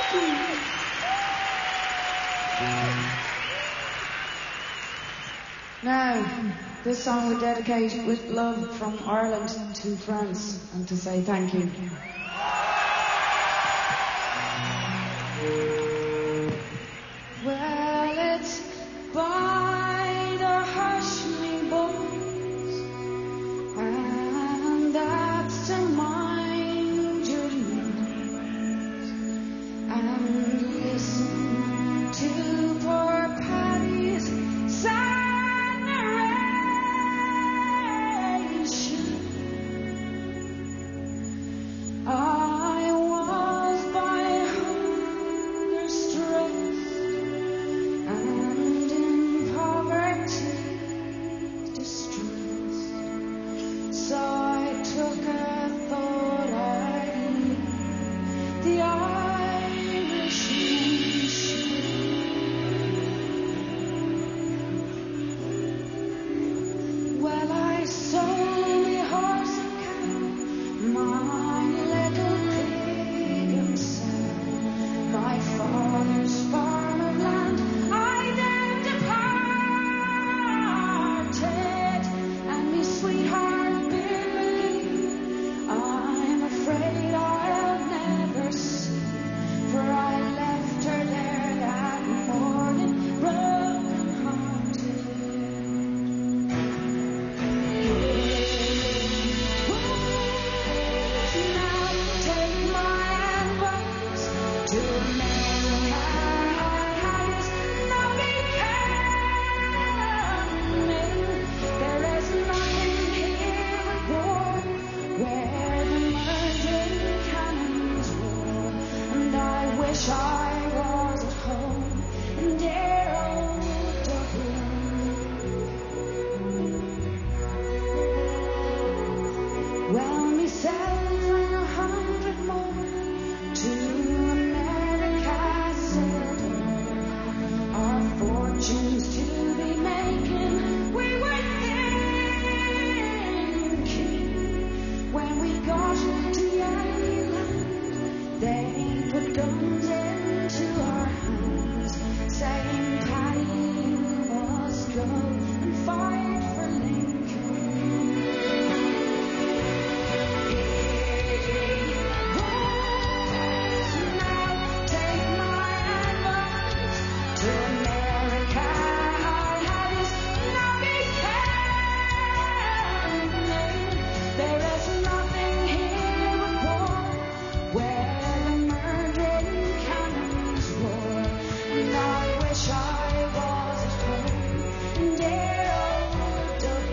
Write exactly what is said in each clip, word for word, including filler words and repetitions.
Now, this song we dedicate with love from Ireland to France and to say thank you. Well, it's by the hush me bones, and that's to mind your news, and listen to poor Paddy's sad narration. I was by hunger stressed, and in poverty distressed. So I took a thought I'd leave the Irish nation. Well, I sold me horse and cow, my little pig and sow, my father's farm of land. I then departed, and me sweetheart bid me leave. I'm afraid I'll never see, for I left her there that morning, broken hearted. Now take my advice to America. Has nothing coming. There is nothing here but war, where the murdering cannons roar. And I wish I was at home in dear old Dublin. Well, myself and a hundred more to America settled, our fortunes to be making. We were thinking when we got to Yankee land, they put guns into our hands, saying, Paddy, you must go and fight for Lincoln. Now take my advice to America. Has nothing coming. There is nothing here but war, where the murdering cannons roar. And I wish I was at home in dear old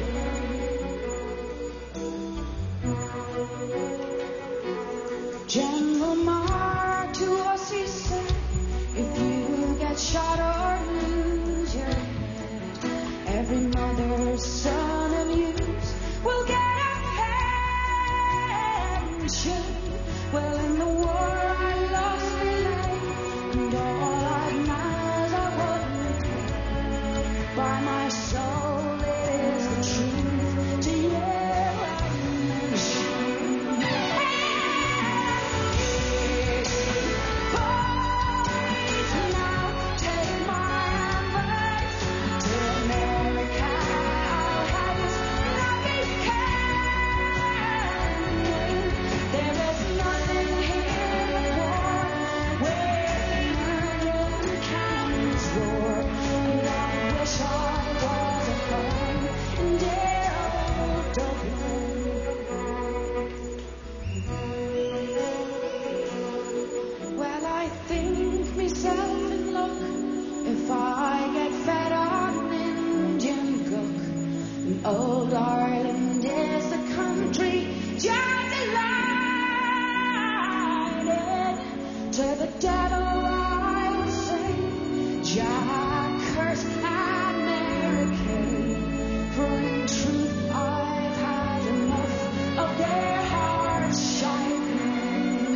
Dublin. General Marr to us he said, if you get shot or lose your head, every mother's son of yous will get a pension. Well, in the war I lost my leg, and all I'd miles I wouldn't pay. By my soul it is the truth to your nation. Boys, now take my advice to America. Has nothing coming. There is nothing here but war, where murder cannons roar. And I wish I was at home in dear old Dublin. Well, I think myself in luck if I get fed on Indian cook. And old Ireland is the country just delighted. To the devil I will say, Jack curse America, for in truth I've had enough of their hearts shining.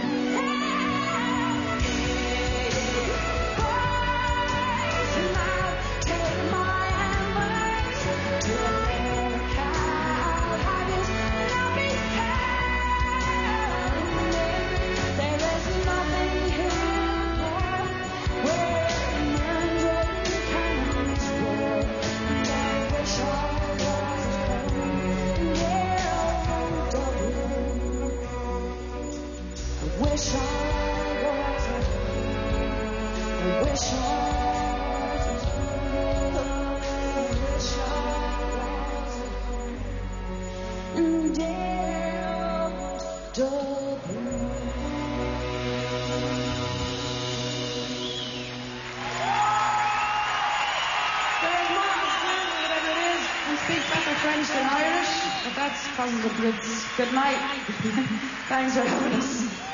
Boys, now take my advice to America. Has nothing coming. There is nothing here wish I was at home. I wish I was at home. And dear old Dublin. There's Mark Flynn, whatever it is, who speaks better French than Irish, but that's because of the Brits. Good night. Thanks for having us.